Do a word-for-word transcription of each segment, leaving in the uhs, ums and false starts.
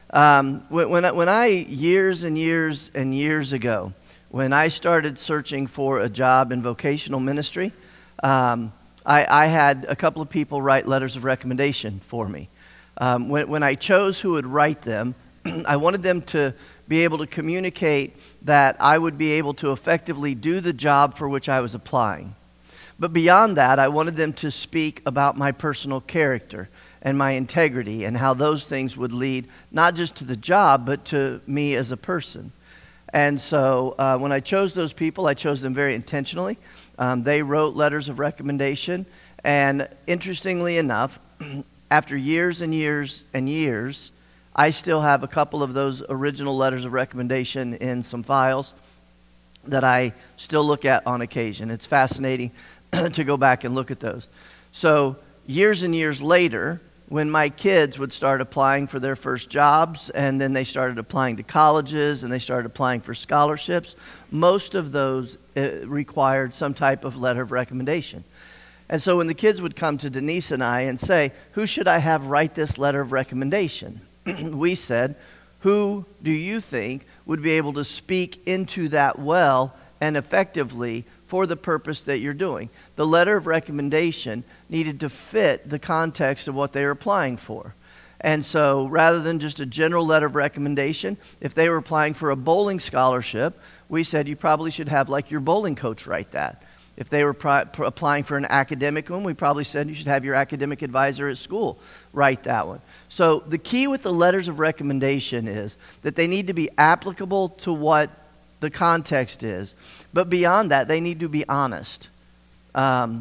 Um, when, when, I, when I, years and years and years ago, when I started searching for a job in vocational ministry, um, I, I had a couple of people write letters of recommendation for me. Um, when, when I chose who would write them, I wanted them to be able to communicate that I would be able to effectively do the job for which I was applying. But beyond that, I wanted them to speak about my personal character and my integrity and how those things would lead not just to the job, but to me as a person. And so uh, when I chose those people, I chose them very intentionally. Um, they wrote letters of recommendation. And interestingly enough, after years and years and years, I still have a couple of those original letters of recommendation in some files that I still look at on occasion. It's fascinating to go back and look at those. So years and years later, when my kids would start applying for their first jobs, and then they started applying to colleges, and they started applying for scholarships, most of those uh, required some type of letter of recommendation. And so when the kids would come to Denise and I and say, who should I have write this letter of recommendation? We said, who do you think would be able to speak into that well and effectively for the purpose that you're doing? The letter of recommendation needed to fit the context of what they were applying for. And so rather than just a general letter of recommendation, if they were applying for a bowling scholarship, we said you probably should have like your bowling coach write that. If they were pri- pr- applying for an academic one, we probably said you should have your academic advisor at school write that one. So the key with the letters of recommendation is that they need to be applicable to what the context is. But beyond that, they need to be honest. Um,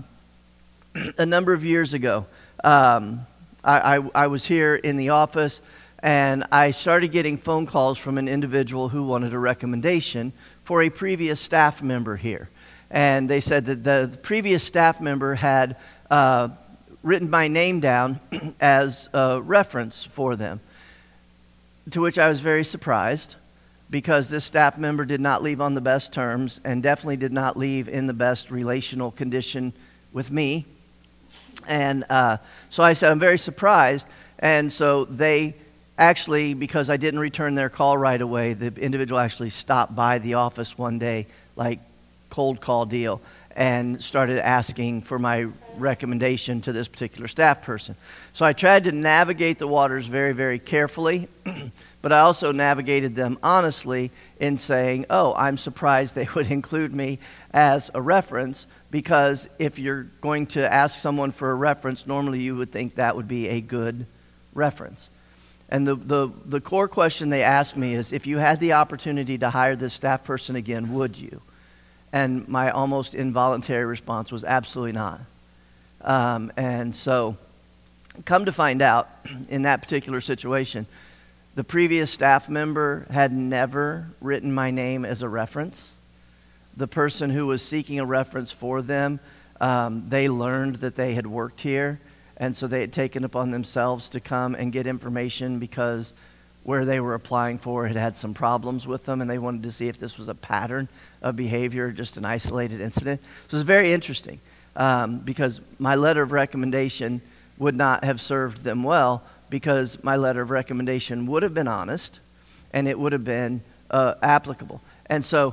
a number of years ago, um, I, I, I was here in the office, and I started getting phone calls from an individual who wanted a recommendation for a previous staff member here. And they said that the previous staff member had uh, written my name down as a reference for them, to which I was very surprised, because this staff member did not leave on the best terms and definitely did not leave in the best relational condition with me. And uh, so I said, I'm very surprised. And so they actually, because I didn't return their call right away, the individual actually stopped by the office one day, like cold call deal, and started asking for my recommendation to this particular staff person. So I tried to navigate the waters very, very carefully, but I also navigated them honestly in saying, oh, I'm surprised they would include me as a reference, because if you're going to ask someone for a reference, normally you would think that would be a good reference. And the, the, the core question they asked me is, if you had the opportunity to hire this staff person again, would you? And my almost involuntary response was absolutely not. Um, and so, come to find out, in that particular situation, the previous staff member had never written my name as a reference. The person who was seeking a reference for them, um, they learned that they had worked here, and so they had taken upon themselves to come and get information because where they were applying for had had some problems with them, and they wanted to see if this was a pattern of behavior, just an isolated incident. So it was very interesting, um, because my letter of recommendation would not have served them well, because my letter of recommendation would have been honest, and it would have been uh, applicable. And so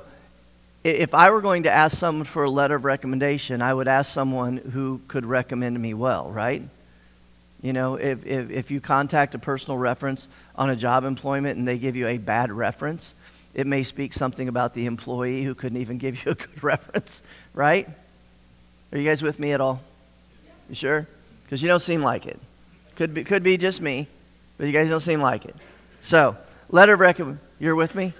if I were going to ask someone for a letter of recommendation, I would ask someone who could recommend me well, right? You know, if, if, if you contact a personal reference on a job employment and they give you a bad reference, it may speak something about the employee who couldn't even give you a good reference, right? Are you guys with me at all? You sure? Because you don't seem like it. Could be, could be just me, but you guys don't seem like it. So, letter of recommendation. You're with me?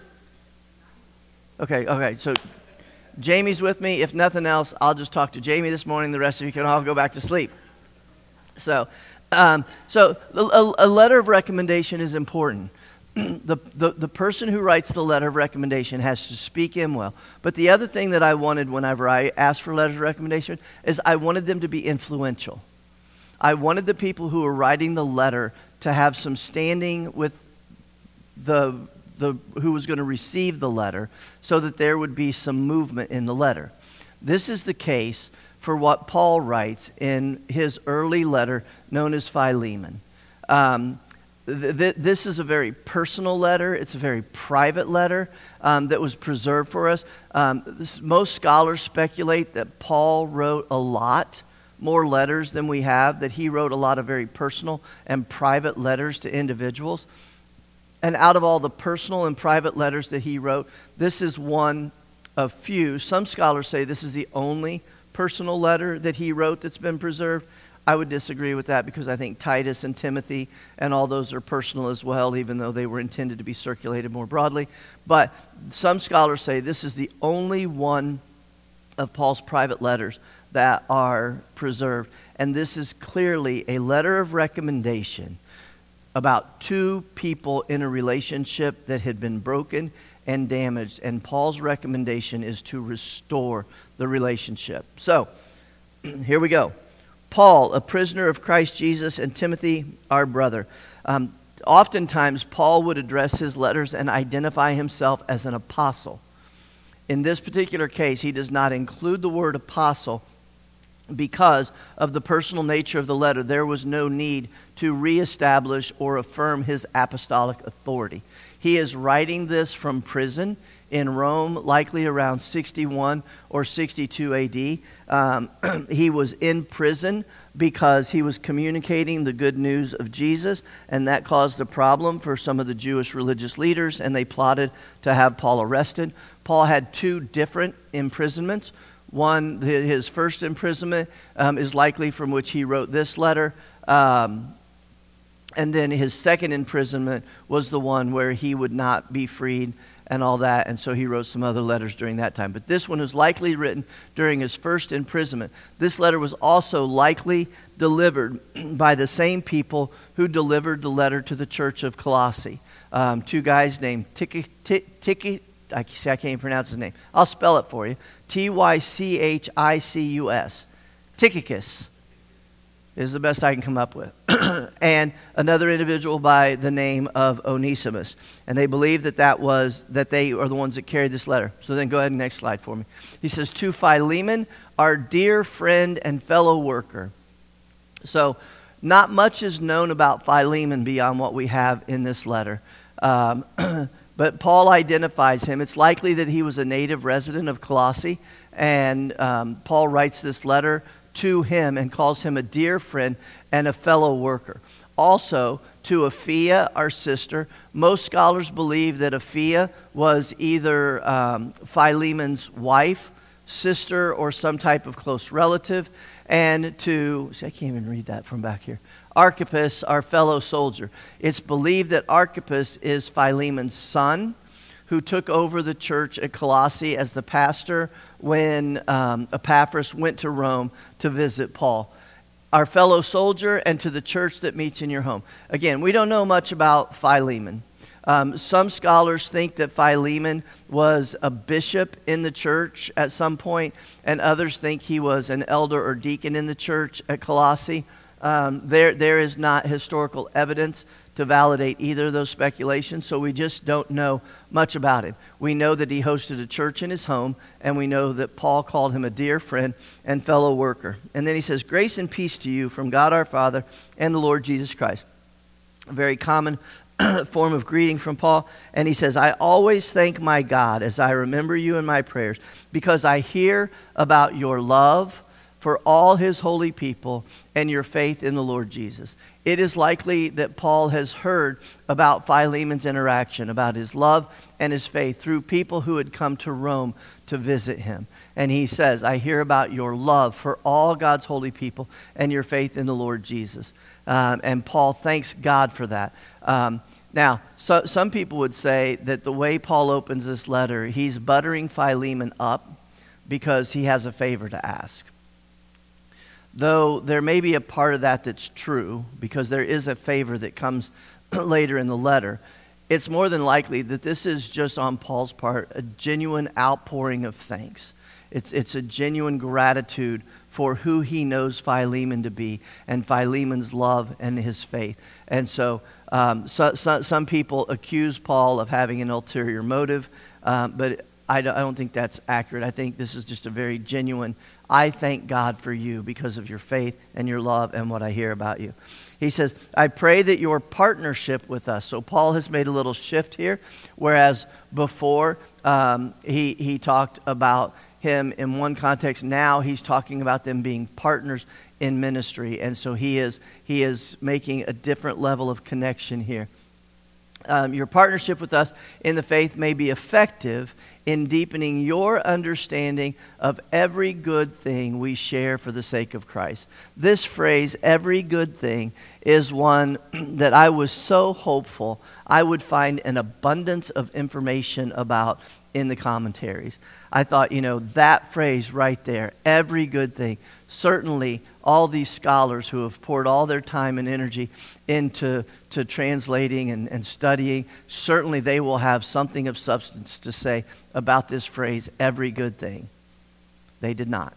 Okay, okay. So, Jamie's with me. If nothing else, I'll just talk to Jamie this morning. The rest of you can all go back to sleep. So, um, so a, a letter of recommendation is important. the, the the person who writes the letter of recommendation has to speak in well. But the other thing that I wanted whenever I asked for letters of recommendation is I wanted them to be influential. I wanted the people who were writing the letter to have some standing with the the who was going to receive the letter, so that there would be some movement in the letter. This is the case for what Paul writes in his early letter known as Philemon. Um, th- th- this is a very personal letter. It's a very private letter um, that was preserved for us. Um, this, most scholars speculate that Paul wrote a lot more letters than we have, that he wrote a lot of very personal and private letters to individuals. And out of all the personal and private letters that he wrote, this is one of few. Some scholars say this is the only personal letter that he wrote that's been preserved. I would disagree with that because I think Titus and Timothy and all those are personal as well, even though they were intended to be circulated more broadly. But some scholars say this is the only one of Paul's private letters that are preserved. And this is clearly a letter of recommendation about two people in a relationship that had been broken and damaged. And Paul's recommendation is to restore the relationship. So, here we go. Paul, a prisoner of Christ Jesus, and Timothy, our brother. Um, oftentimes, Paul would address his letters and identify himself as an apostle. In this particular case, he does not include the word apostle because of the personal nature of the letter. There was no need to reestablish or affirm his apostolic authority. He is writing this from prison in Rome, likely around sixty-one or sixty-two A D. Um, he was in prison because he was communicating the good news of Jesus, and that caused a problem for some of the Jewish religious leaders, and they plotted to have Paul arrested. Paul had two different imprisonments. One, his first imprisonment um, is likely from which he wrote this letter. Um, and then his second imprisonment was the one where he would not be freed and all that. And so he wrote some other letters during that time. But this one was likely written during his first imprisonment. This letter was also likely delivered by the same people who delivered the letter to the church of Colossae. Um, two guys named Tychicus. Tychicus I see, I can't even pronounce his name. I'll spell it for you. T Y C H I C U S. Tychicus is the best I can come up with. And another individual by the name of Onesimus. And they believe that that was, that they are the ones that carried this letter. So then go ahead and next slide for me. He says, to Philemon, our dear friend and fellow worker. So not much is known about Philemon beyond what we have in this letter. Um, But Paul identifies him. It's likely that he was a native resident of Colossae, and um, Paul writes this letter to him and calls him a dear friend and a fellow worker. Also, to Apphia, our sister. Most scholars believe that Apphia was either um, Philemon's wife, sister, or some type of close relative. And to, see, I can't even read that from back here. Archippus, our fellow soldier. It's believed that Archippus is Philemon's son, who took over the church at Colossae as the pastor when um, Epaphras went to Rome to visit Paul. Our fellow soldier, and to the church that meets in your home. Again, we don't know much about Philemon. Um, some scholars think that Philemon was a bishop in the church at some point, and others think he was an elder or deacon in the church at Colossae. Um, there, there is not historical evidence to validate either of those speculations, so we just don't know much about him. We know that he hosted a church in his home, and we know that Paul called him a dear friend and fellow worker. And then he says, grace and peace to you from God our Father and the Lord Jesus Christ. A very common form of greeting from Paul. And he says, I always thank my God as I remember you in my prayers, because I hear about your love for all his holy people and your faith in the Lord Jesus. It is likely that Paul has heard about Philemon's interaction, about his love and his faith through people who had come to Rome to visit him. And he says, I hear about your love for all God's holy people and your faith in the Lord Jesus. Um, and Paul thanks God for that. Um, now, so, some people would say that the way Paul opens this letter, he's buttering Philemon up because he has a favor to ask. Though there may be a part of that that's true, because there is a favor that comes later in the letter, it's more than likely that this is just on Paul's part a genuine outpouring of thanks. It's, it's a genuine gratitude for who he knows Philemon to be and Philemon's love and his faith. And so, um, so, so some people accuse Paul of having an ulterior motive, um, but I don't, I don't think that's accurate. I think this is just a very genuine, I thank God for you because of your faith and your love and what I hear about you. He says, I pray that your partnership with us. So Paul has made a little shift here, whereas before um, he, he talked about him in one context. Now he's talking about them being partners in ministry. And so he is, he is making a different level of connection here. Um, your partnership with us in the faith may be effective in deepening your understanding of every good thing we share for the sake of Christ. This phrase, every good thing, is one that I was so hopeful I would find an abundance of information about in the commentaries. I thought, you know, that phrase right there, every good thing, certainly all these scholars who have poured all their time and energy into to translating and, and studying, certainly they will have something of substance to say about this phrase, every good thing. They did not.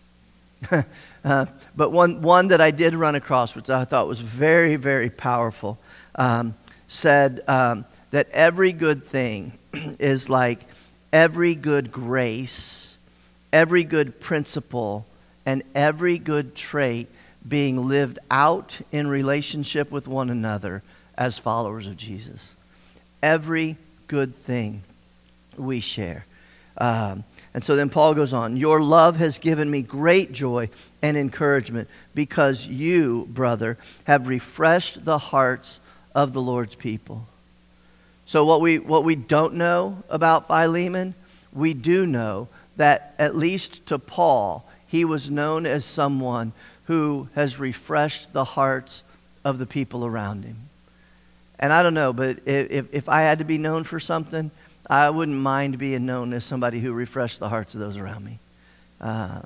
uh, but one, one that I did run across, which I thought was very, very powerful, um, said um, that every good thing is like every good grace, every good principle, and every good trait being lived out in relationship with one another as followers of Jesus. Every good thing we share. Um, and so then Paul goes on, your love has given me great joy and encouragement because you, brother, have refreshed the hearts of the Lord's people. So what we what we don't know about Philemon, we do know that at least to Paul, he was known as someone who has refreshed the hearts of the people around him. And I don't know, but if, if I had to be known for something, I wouldn't mind being known as somebody who refreshed the hearts of those around me. Uh,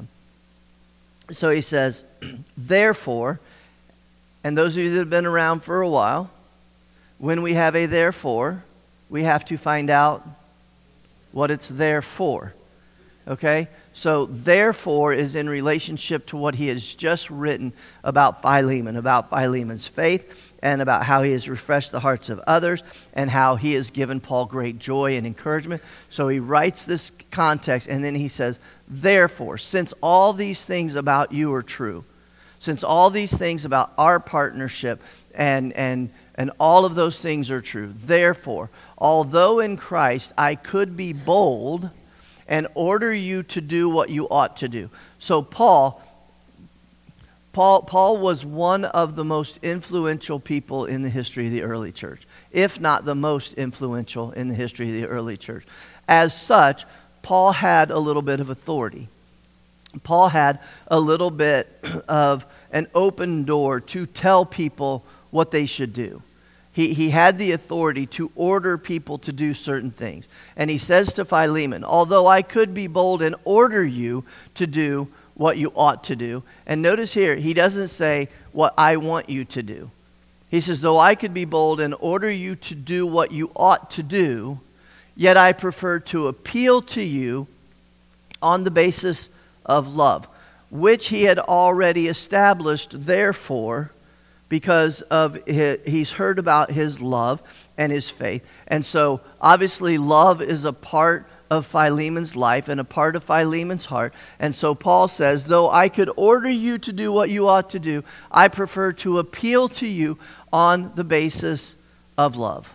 so he says, therefore, and those of you that have been around for a while, when we have a therefore, we have to find out what it's there for. Okay? So therefore is in relationship to what he has just written about Philemon, about Philemon's faith, and about how he has refreshed the hearts of others, and how he has given Paul great joy and encouragement. So he writes this context, and then he says, therefore, since all these things about you are true, since all these things about our partnership and and and all of those things are true, therefore, although in Christ I could be bold and order you to do what you ought to do. So Paul, Paul, Paul was one of the most influential people in the history of the early church, if not the most influential in the history of the early church. As such, Paul had a little bit of authority. Paul had a little bit of an open door to tell people what they should do. He, he had the authority to order people to do certain things. And he says to Philemon, although I could be bold and order you to do what you ought to do. And notice here, he doesn't say what I want you to do. He says, though I could be bold and order you to do what you ought to do, yet I prefer to appeal to you on the basis of love, which he had already established, therefore, because of his, he's heard about his love and his faith. And so, obviously, love is a part of Philemon's life and a part of Philemon's heart. And so Paul says, though I could order you to do what you ought to do, I prefer to appeal to you on the basis of love.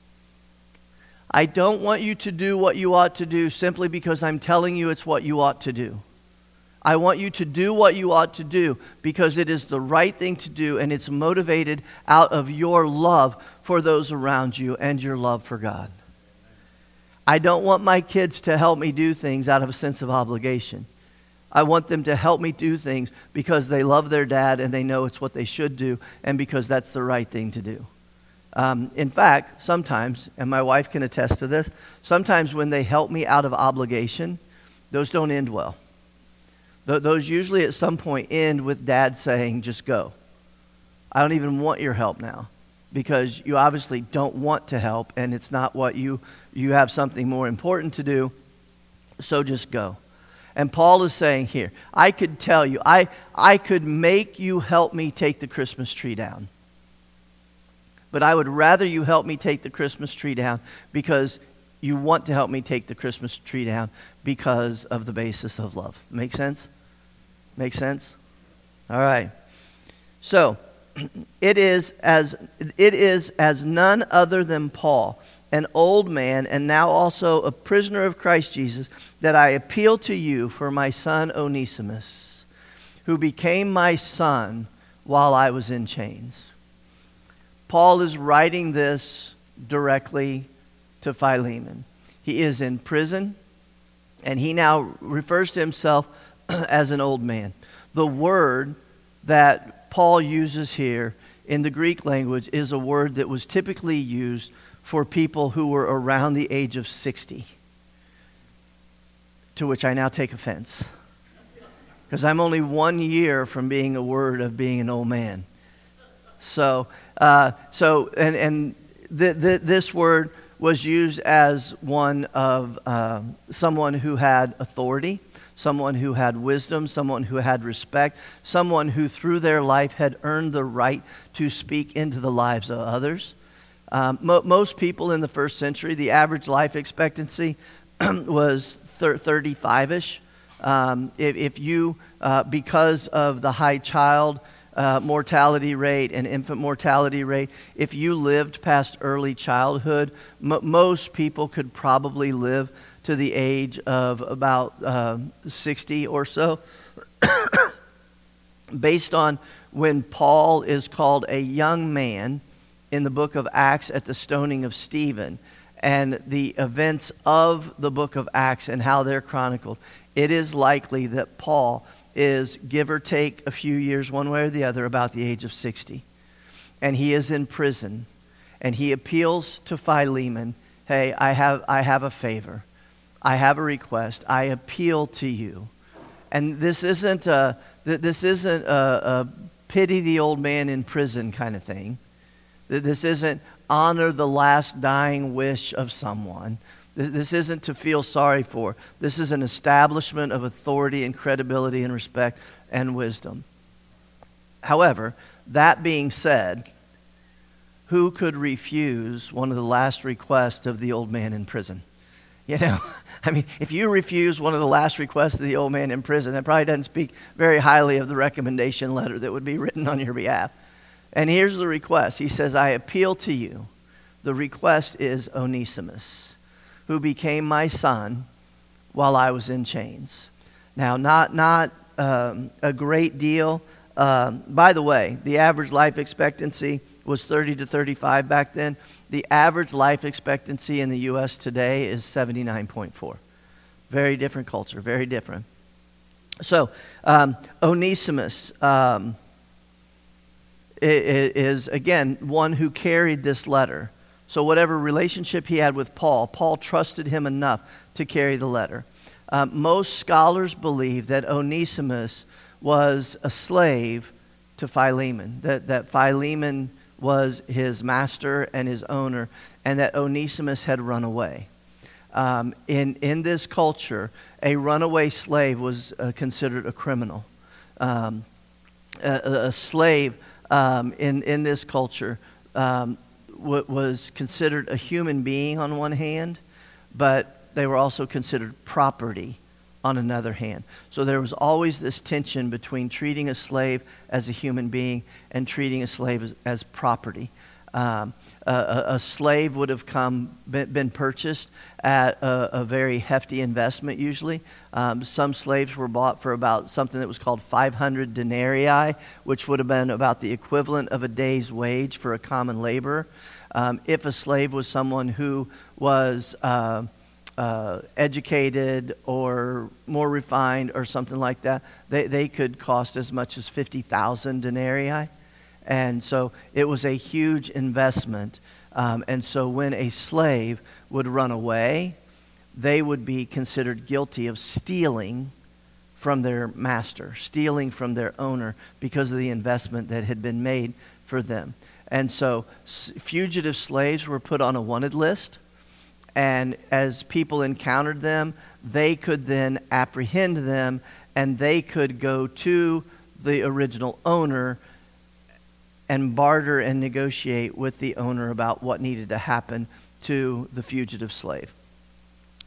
I don't want you to do what you ought to do simply because I'm telling you it's what you ought to do. I want you to do what you ought to do because it is the right thing to do, and it's motivated out of your love for those around you and your love for God. I don't want my kids to help me do things out of a sense of obligation. I want them to help me do things because they love their dad and they know it's what they should do, and because that's the right thing to do. Um, in fact, sometimes, and my wife can attest to this, sometimes when they help me out of obligation, those don't end well. Those usually at some point end with dad saying, just go. I don't even want your help now because you obviously don't want to help and it's not what you, you have something more important to do, so just go. And Paul is saying here, I could tell you, I, I could make you help me take the Christmas tree down. But I would rather you help me take the Christmas tree down because you want to help me take the Christmas tree down because of the basis of love. Make sense? Make sense? All right. So, it is as it is as none other than Paul, an old man and now also a prisoner of Christ Jesus, that I appeal to you for my son Onesimus, who became my son while I was in chains. Paul is writing this directly to Philemon. He is in prison, and he now refers to himself as an old man. The word that Paul uses here in the Greek language is a word that was typically used for people who were around the age of sixty, to which I now take offense, because I'm only one year from being a word of being an old man. So, uh, so, and and th- th- this word was used as one of uh, someone who had authority, someone who had wisdom, someone who had respect, someone who through their life had earned the right to speak into the lives of others. Um, mo- most people in the first century, the average life expectancy was thir- thirty-five-ish. Um, if, if you, uh, because of the high child uh, mortality rate and infant mortality rate, if you lived past early childhood, m- most people could probably live to the age of about uh, sixty or so. Based on when Paul is called a young man in the book of Acts at the stoning of Stephen, and the events of the book of Acts and how they're chronicled, it is likely that Paul is, give or take a few years one way or the other, about the age of sixty. And he is in prison, and he appeals to Philemon, hey, I have, I have a favor. I have a request. I appeal to you. And this isn't a, this isn't a, a pity the old man in prison kind of thing. This isn't honor the last dying wish of someone. This isn't to feel sorry for. This is an establishment of authority and credibility and respect and wisdom. However, that being said, who could refuse one of the last requests of the old man in prison? You know, I mean, if you refuse one of the last requests of the old man in prison, that probably doesn't speak very highly of the recommendation letter that would be written on your behalf. And here's the request. He says, I appeal to you. The request is Onesimus, who became my son while I was in chains. Now, not, not um, a great deal. Um, by the way, the average life expectancy was thirty to thirty-five back then. The average life expectancy in the U S today is seventy-nine point four. Very different culture, very different. So, um, Onesimus um, is, again, one who carried this letter. So whatever relationship he had with Paul, Paul trusted him enough to carry the letter. Um, most scholars believe that Onesimus was a slave to Philemon, that, that Philemon was his master and his owner, and that Onesimus had run away. Um, in, in this culture, a runaway slave was uh, considered a criminal. Um, a, a slave um, in, in this culture um, w- was considered a human being on one hand, but they were also considered property on another hand. So there was always this tension between treating a slave as a human being and treating a slave as, as property. Um, a, a slave would have come been, been purchased at a, a very hefty investment usually. Um, some slaves were bought for about something that was called five hundred denarii, which would have been about the equivalent of a day's wage for a common laborer. Um, if a slave was someone who was uh, uh, educated or more refined or something like that, they, they could cost as much as fifty thousand denarii. And so it was a huge investment. Um, and so when a slave would run away, they would be considered guilty of stealing from their master, stealing from their owner because of the investment that had been made for them. And so s- fugitive slaves were put on a wanted list. And as people encountered them, they could then apprehend them, and they could go to the original owner and barter and negotiate with the owner about what needed to happen to the fugitive slave.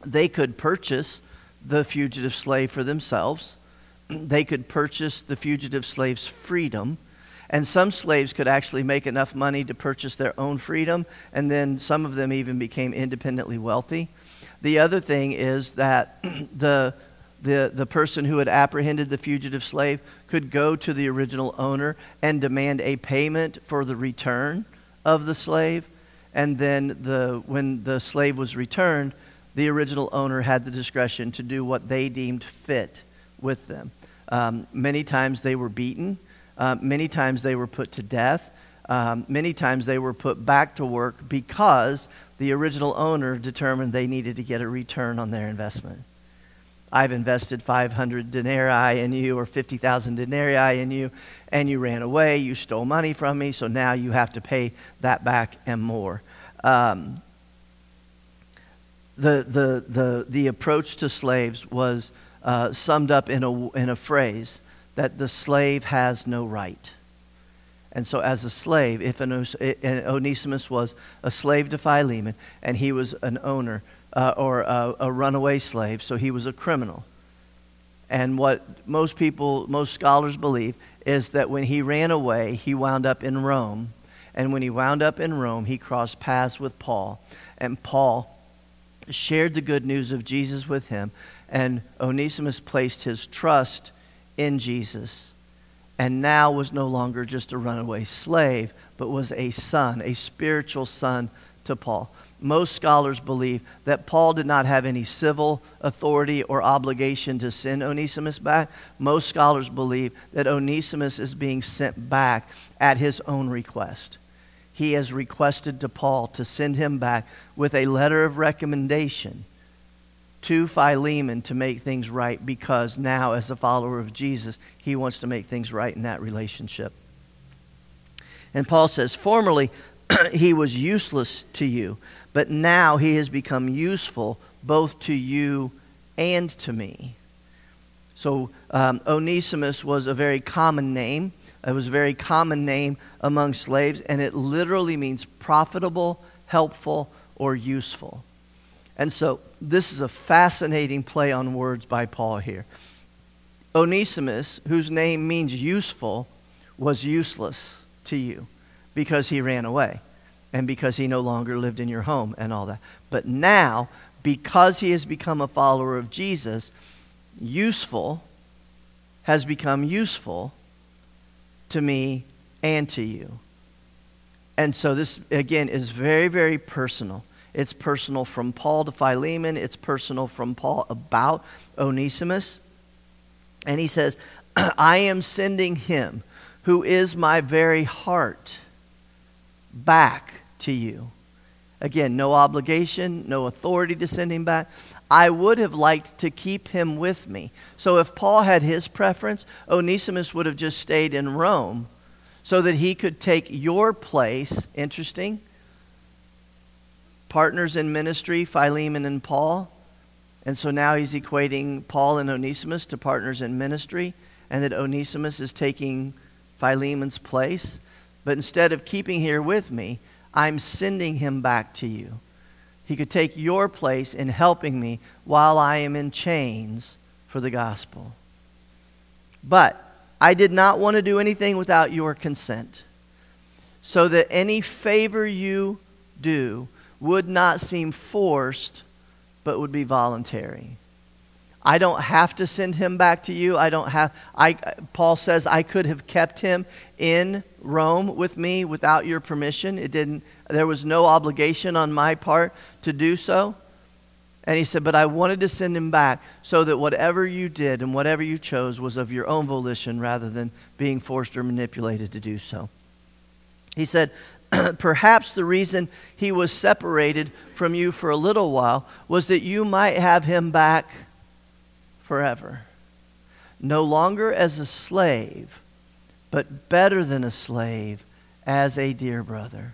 they could purchase the fugitive slave for themselves. They could purchase the fugitive slave's freedom. And some slaves could actually make enough money to purchase their own freedom, and then some of them even became independently wealthy. The other thing is that the, the, the person who had apprehended the fugitive slave could go to the original owner and demand a payment for the return of the slave. And then the, when the slave was returned, the original owner had the discretion to do what they deemed fit with them. Um, many times they were beaten. Uh, many times they were put to death. Um, many times they were put back to work because the original owner determined they needed to get a return on their investment. I've invested five hundred denarii in you or fifty thousand denarii in you, and you ran away, you stole money from me, so now you have to pay that back and more. Um, the, the, the, the approach to slaves was uh, summed up in a, in a phrase that the slave has no right. And so as a slave, if an Onesimus was a slave to Philemon and he was an owner uh, or a, a runaway slave, so he was a criminal. And what most people, most scholars believe is that when he ran away, he wound up in Rome. And when he wound up in Rome, he crossed paths with Paul. And Paul shared the good news of Jesus with him. And Onesimus placed his trust in Jesus, and now was no longer just a runaway slave, but was a son, a spiritual son to Paul. Most scholars believe that Paul did not have any civil authority or obligation to send Onesimus back. Most scholars believe that Onesimus is being sent back at his own request. He has requested to Paul to send him back with a letter of recommendation to Philemon to make things right, because now as a follower of Jesus, he wants to make things right in that relationship. And Paul says, formerly he was useless to you, but now he has become useful both to you and to me. So um, Onesimus was a very common name. It was a very common name among slaves, and it literally means profitable, helpful, or useful. And so this is a fascinating play on words by Paul here. Onesimus, whose name means useful, was useless to you because he ran away and because he no longer lived in your home and all that. But now, because he has become a follower of Jesus, useful has become useful to me and to you. And so this, again, is very, very personal. It's personal from Paul to Philemon. It's personal from Paul about Onesimus. And he says, I am sending him, who is my very heart, back to you. Again, no obligation, no authority to send him back. I would have liked to keep him with me. So if Paul had his preference, Onesimus would have just stayed in Rome so that he could take your place. Interesting. Partners in ministry, Philemon and Paul. And so now he's equating Paul and Onesimus to partners in ministry, and that Onesimus is taking Philemon's place. But instead of keeping here with me, I'm sending him back to you. He could take your place in helping me while I am in chains for the gospel. But I did not want to do anything without your consent, so that any favor you do would not seem forced, but would be voluntary. I don't have to send him back to you. I don't have, I, Paul says I could have kept him in Rome with me without your permission. It didn't, there was no obligation on my part to do so. And he said, but I wanted to send him back so that whatever you did and whatever you chose was of your own volition rather than being forced or manipulated to do so. He said, perhaps the reason he was separated from you for a little while was that you might have him back forever. No longer as a slave, but better than a slave, as a dear brother.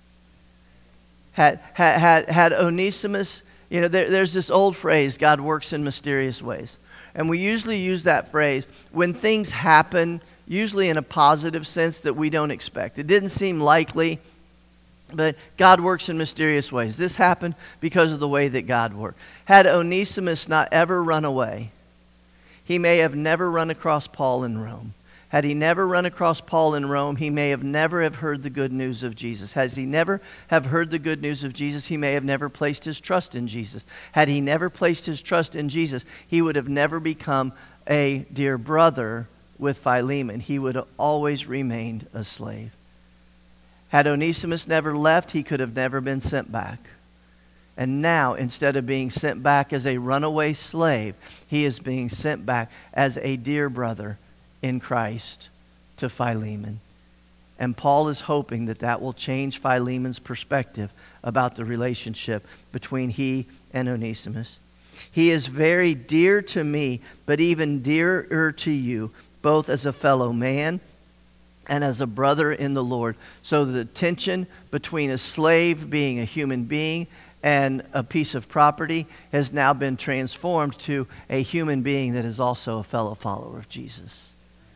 Had, had, had, had Onesimus, you know, there, there's this old phrase, God works in mysterious ways. And we usually use that phrase when things happen, usually in a positive sense that we don't expect. It didn't seem likely But God works in mysterious ways. This happened because of the way that God worked. Had Onesimus not ever run away, he may have never run across Paul in Rome. Had he never run across Paul in Rome, he may have never have heard the good news of Jesus. Has he never have heard the good news of Jesus, he may have never placed his trust in Jesus. Had he never placed his trust in Jesus, he would have never become a dear brother with Philemon. He would have always remained a slave. Had Onesimus never left, he could have never been sent back. And now, instead of being sent back as a runaway slave, he is being sent back as a dear brother in Christ to Philemon. And Paul is hoping that that will change Philemon's perspective about the relationship between he and Onesimus. He is very dear to me, but even dearer to you, both as a fellow man and as a brother in the Lord. So the tension between a slave being a human being and a piece of property has now been transformed to a human being that is also a fellow follower of Jesus.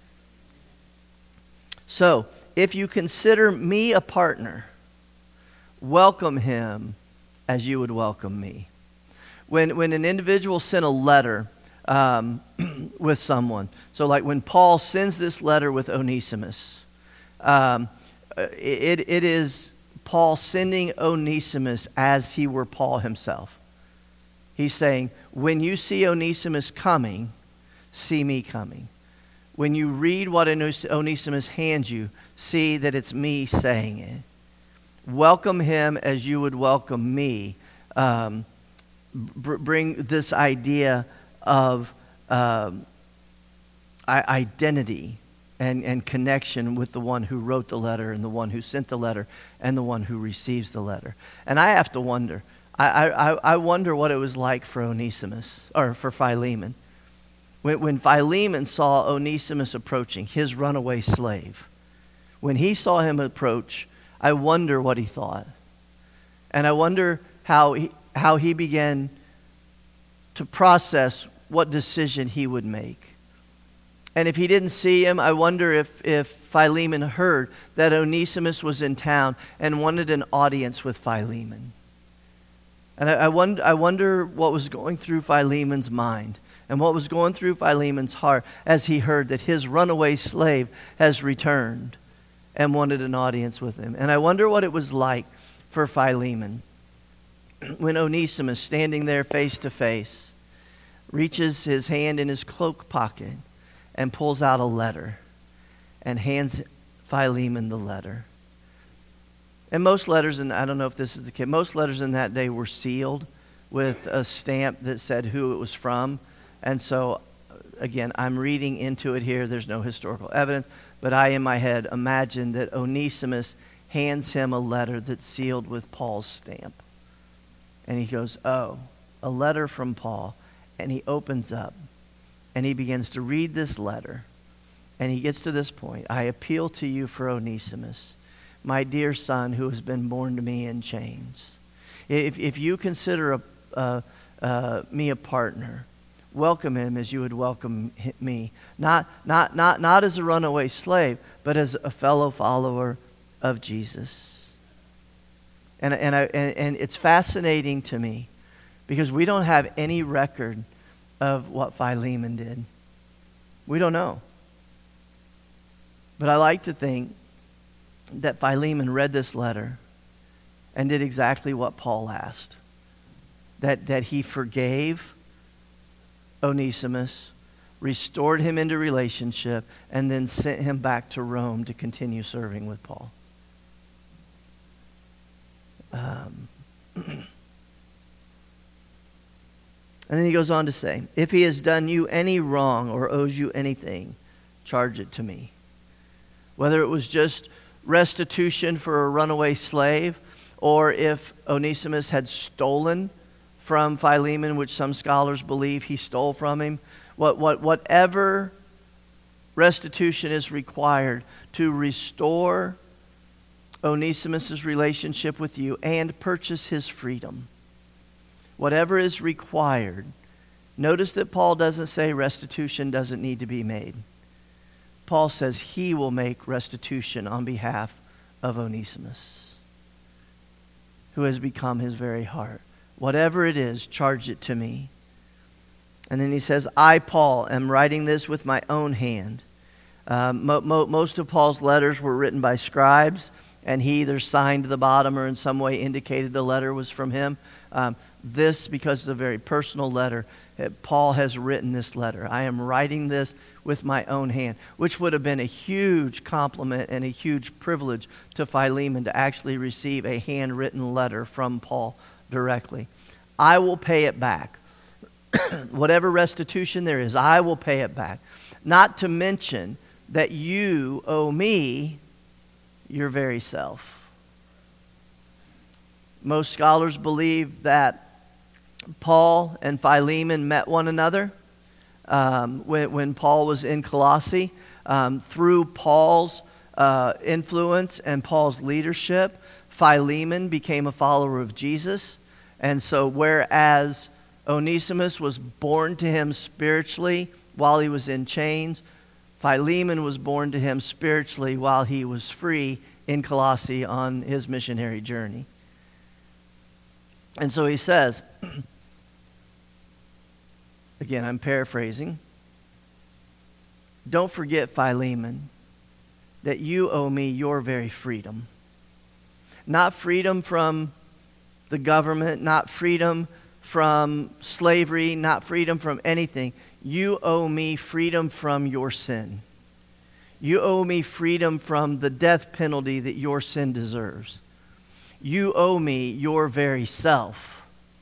So, if you consider me a partner, welcome him as you would welcome me. When, when an individual sent a letter um, with someone, so like when Paul sends this letter with Onesimus, um, it, it is Paul sending Onesimus as he were Paul himself. He's saying, when you see Onesimus coming, see me coming. When you read what Onesimus hands you, see that it's me saying it. Welcome him as you would welcome me. Um, br- bring this idea of um, identity and, and connection with the one who wrote the letter and the one who sent the letter and the one who receives the letter. And I have to wonder, I, I, I wonder what it was like for Onesimus, or for Philemon. When, when Philemon saw Onesimus approaching, his runaway slave, when he saw him approach, I wonder what he thought. And I wonder how he, how he began to process what decision he would make. And if he didn't see him, I wonder if, if Philemon heard that Onesimus was in town and wanted an audience with Philemon. And I, I, wonder, I wonder what was going through Philemon's mind and what was going through Philemon's heart as he heard that his runaway slave has returned and wanted an audience with him. And I wonder what it was like for Philemon when Onesimus, standing there face to face, reaches his hand in his cloak pocket and pulls out a letter and hands Philemon the letter. And most letters, and I don't know if this is the case, most letters in that day were sealed with a stamp that said who it was from. And so, again, I'm reading into it here. There's no historical evidence. But I, in my head, imagine that Onesimus hands him a letter that's sealed with Paul's stamp. And he goes, oh, a letter from Paul. And he opens up. And he begins to read this letter. And he gets to this point. I appeal to you for Onesimus, my dear son who has been born to me in chains. If, if you consider a, uh, uh, me a partner, welcome him as you would welcome me. Not, not, not, not as a runaway slave, but as a fellow follower of Jesus. And, and, I, and, and it's fascinating to me because we don't have any record of what Philemon did. We don't know. But I like to think that Philemon read this letter and did exactly what Paul asked. That, that he forgave Onesimus, restored him into relationship, and then sent him back to Rome to continue serving with Paul. Um, and then he goes on to say, if he has done you any wrong or owes you anything, charge it to me. Whether it was just restitution for a runaway slave, or if Onesimus had stolen from Philemon, which some scholars believe he stole from him, what, what, whatever restitution is required to restore Onesimus' relationship with you and purchase his freedom, whatever is required. Notice that Paul doesn't say restitution doesn't need to be made. Paul says he will make restitution on behalf of Onesimus. who has become his very heart. Whatever it is, charge it to me. And then he says, I, Paul, am writing this with my own hand. Um, mo- mo- most of Paul's letters were written by scribes, and he either signed the bottom or in some way indicated the letter was from him. Um, this, because it's a very personal letter, Paul has written this letter. I am writing this with my own hand, which would have been a huge compliment and a huge privilege to Philemon to actually receive a handwritten letter from Paul directly. I will pay it back. Whatever restitution there is, I will pay it back. Not to mention that you owe me your very self. Most scholars believe that Paul and Philemon met one another um, when, when Paul was in Colossae. Um, through Paul's uh, influence and Paul's leadership, Philemon became a follower of Jesus. And so whereas Onesimus was born to him spiritually while he was in chains, Philemon was born to him spiritually while he was free in Colossae on his missionary journey. And so he says, again, I'm paraphrasing, don't forget, Philemon, that you owe me your very freedom. Not freedom from the government, not freedom from slavery, not freedom from anything. You owe me freedom from your sin. You owe me freedom from the death penalty that your sin deserves. You owe me your very self.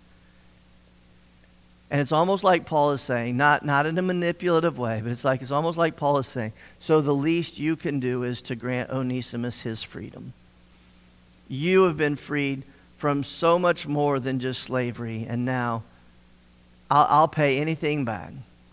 And it's almost like Paul is saying, not, not in a manipulative way, but it's like it's almost like Paul is saying, so the least you can do is to grant Onesimus his freedom. You have been freed from so much more than just slavery, and now I'll, I'll pay anything back.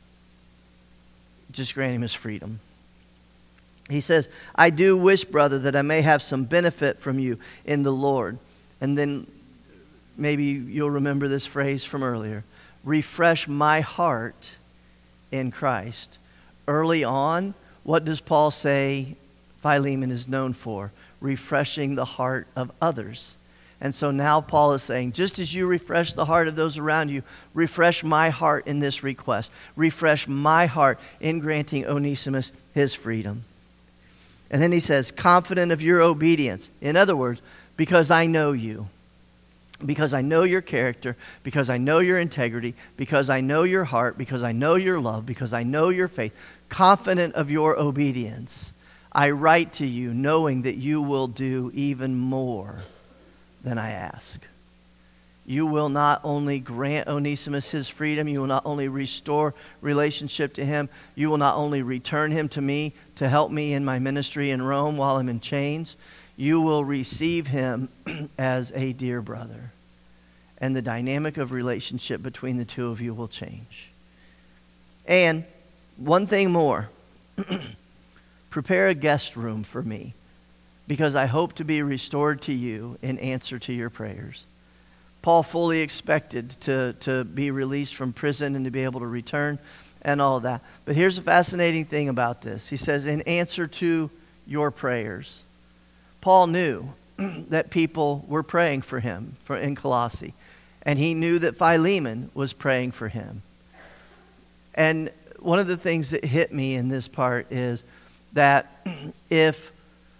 Just grant him his freedom. He says, I do wish, brother, that I may have some benefit from you in the Lord. And then maybe you'll remember this phrase from earlier. Refresh my heart in Christ. Early on, what does Paul say Philemon is known for? Refreshing the heart of others. And so now Paul is saying, just as you refresh the heart of those around you, refresh my heart in this request. Refresh my heart in granting Onesimus his freedom. And then he says, confident of your obedience. In other words, because I know you. Because I know your character. Because I know your integrity. Because I know your heart. Because I know your love. Because I know your faith. Confident of your obedience. I write to you knowing that you will do even more than I ask. You will not only grant Onesimus his freedom, you will not only restore relationship to him, you will not only return him to me to help me in my ministry in Rome while I'm in chains, you will receive him as a dear brother. And the dynamic of relationship between the two of you will change. And one thing more, prepare a guest room for me, because I hope to be restored to you in answer to your prayers. Paul fully expected to, to be released from prison and to be able to return and all of that. But here's a fascinating thing about this. He says, in answer to your prayers. Paul knew that people were praying for him for, in Colossae. And he knew that Philemon was praying for him. And one of the things that hit me in this part is that if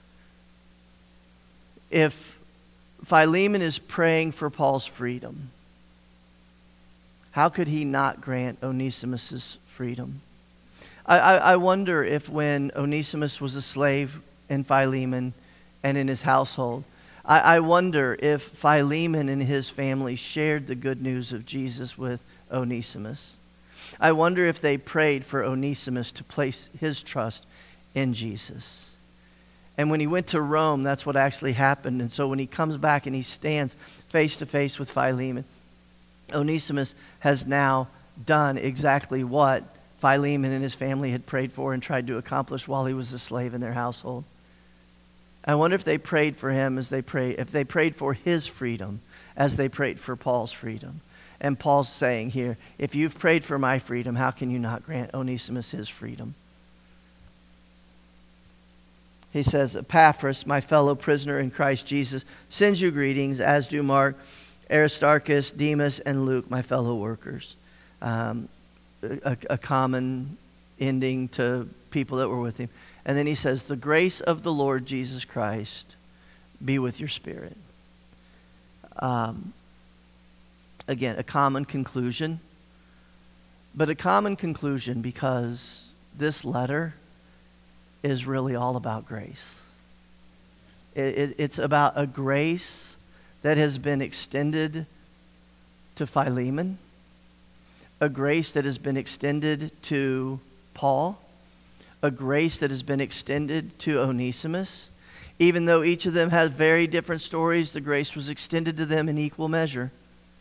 If Philemon is praying for Paul's freedom, how could he not grant Onesimus' freedom? I, I, I wonder if when Onesimus was a slave in Philemon and in his household, I, I wonder if Philemon and his family shared the good news of Jesus with Onesimus. I wonder if they prayed for Onesimus to place his trust in Jesus. And when he went to Rome, that's what actually happened. And so when he comes back and he stands face to face with Philemon, Onesimus has now done exactly what Philemon and his family had prayed for and tried to accomplish while he was a slave in their household. I wonder if they prayed for him as they prayed, if they prayed for his freedom as they prayed for Paul's freedom. And Paul's saying here, if you've prayed for my freedom, how can you not grant Onesimus his freedom? He says, Epaphras, my fellow prisoner in Christ Jesus, sends you greetings, as do Mark, Aristarchus, Demas, and Luke, my fellow workers. Um, a, a common ending to people that were with him. And then he says, the grace of the Lord Jesus Christ be with your spirit. Um, again, a common conclusion. But a common conclusion because this letter is really all about grace. It, it, it's about a grace that has been extended to Philemon, a grace that has been extended to Paul, a grace that has been extended to Onesimus. Even though each of them has very different stories, the grace was extended to them in equal measure.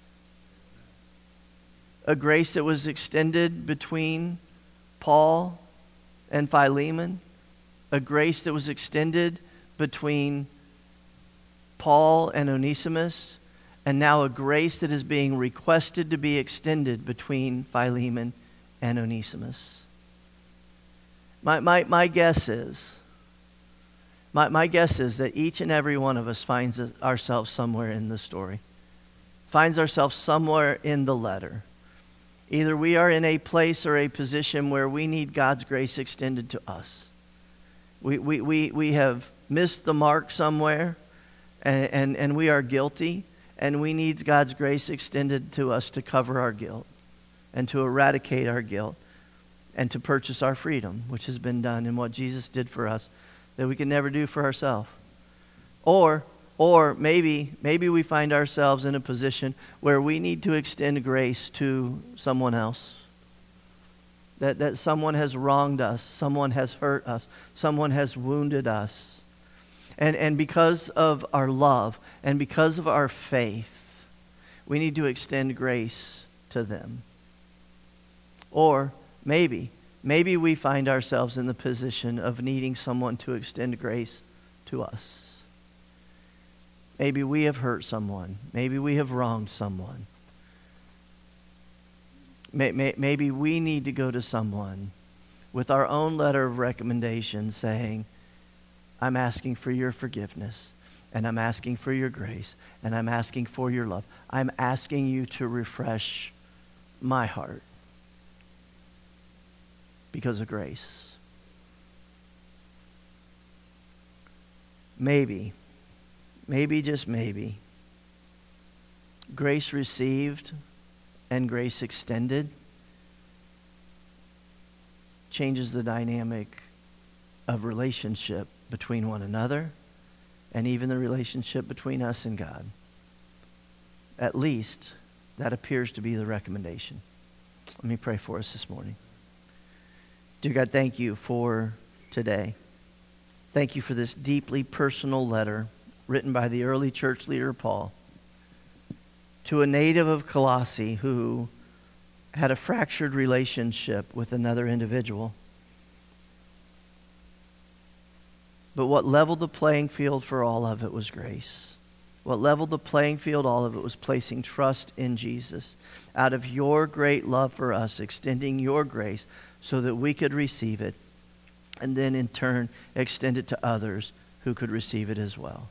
A grace that was extended between Paul and Philemon, a grace that was extended between Paul and Onesimus, and now a grace that is being requested to be extended between Philemon and Onesimus. My, my, my guess is, my, my guess is that each and every one of us finds ourselves somewhere in the story, finds ourselves somewhere in the letter. Either we are in a place or a position where we need God's grace extended to us. We, we, we, we have missed the mark somewhere, and, and, and we are guilty, and we need God's grace extended to us to cover our guilt and to eradicate our guilt and to purchase our freedom, which has been done in what Jesus did for us that we can never do for ourselves. Or, or maybe, maybe we find ourselves in a position where we need to extend grace to someone else. That, that someone has wronged us, someone has hurt us, someone has wounded us. And, and because of our love and because of our faith, we need to extend grace to them. Or maybe, maybe we find ourselves in the position of needing someone to extend grace to us. Maybe we have hurt someone. Maybe we have wronged someone. Maybe we need to go to someone with our own letter of recommendation saying, I'm asking for your forgiveness, and I'm asking for your grace, and I'm asking for your love. I'm asking you to refresh my heart because of grace. Maybe, maybe just maybe, grace received and grace extended changes the dynamic of relationship between one another and even the relationship between us and God. At least that appears to be the recommendation. Let me pray for us this morning. Dear God, thank you for today. Thank you for this deeply personal letter written by the early church leader Paul to a native of Colossae who had a fractured relationship with another individual. But what leveled the playing field for all of it was grace. What leveled the playing field, all of it, was placing trust in Jesus. Out of your great love for us, extending your grace so that we could receive it, and then in turn extend it to others who could receive it as well.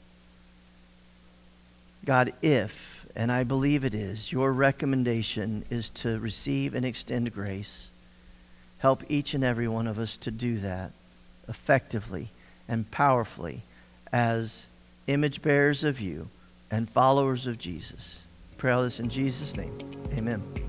God, if, and I believe it is, your recommendation is to receive and extend grace, help each and every one of us to do that effectively and powerfully as image bearers of you and followers of Jesus. Pray all this in Jesus' name. Amen.